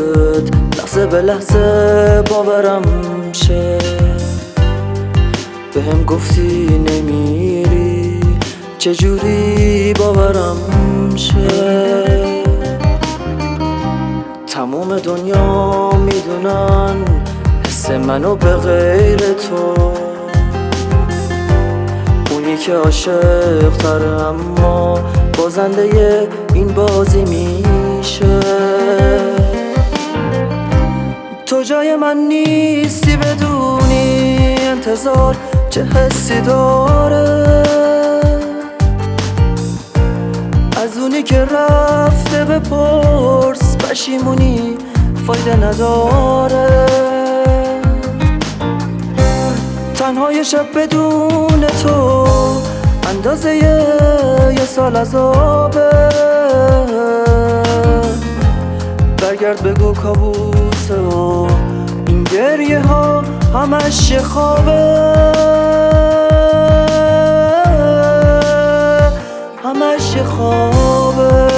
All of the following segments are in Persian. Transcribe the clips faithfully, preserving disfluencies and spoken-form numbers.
لحظه به لحظه باورم شه. بهم گفتی نمیری، چجوری باورم شه؟ تموم دنیا میدونن حس منو به غیر تو، اونی که عاشق تره اما بازنده این بازی میشه. تو جای من نیستی، بدونی انتظار چه حسی داره، از اونی که رفته بپرس، پشیمونی فایده نداره. تنهای شب بدون تو اندازه یه سال عذابه. برگرد بگو کابوسه و این گریه ها همش یه خوابه، همش یه خوابه.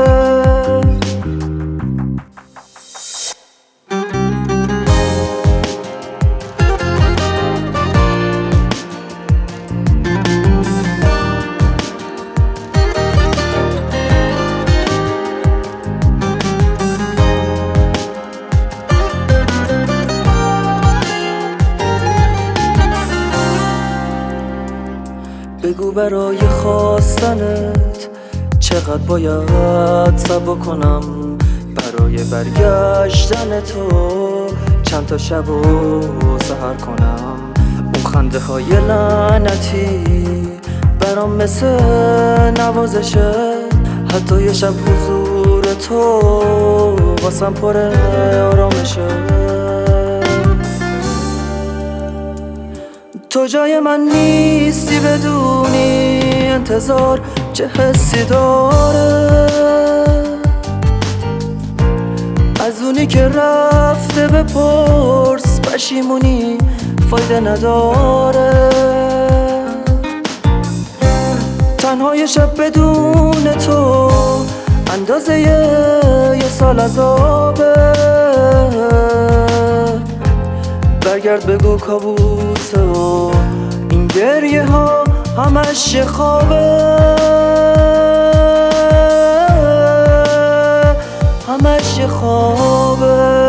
بگو برای خواستنت چقدر باید صبر کنم، برای برگشتن تو چند تا شب و سحر کنم. اون خنده های لعنتی برام مثل نوازشه، حتی یه شب حضور تو واسم پر آرامشه. تو جای من نیستی، بدونی انتظار چه حسی داره، از اونی که رفته بپرس، پشیمونی فایده نداره. تنهای شب بدون تو اندازه یه سال عذابه. برگرد بگو کابوسه و این گریه ها همش یه خوابه، همش یه خوابه.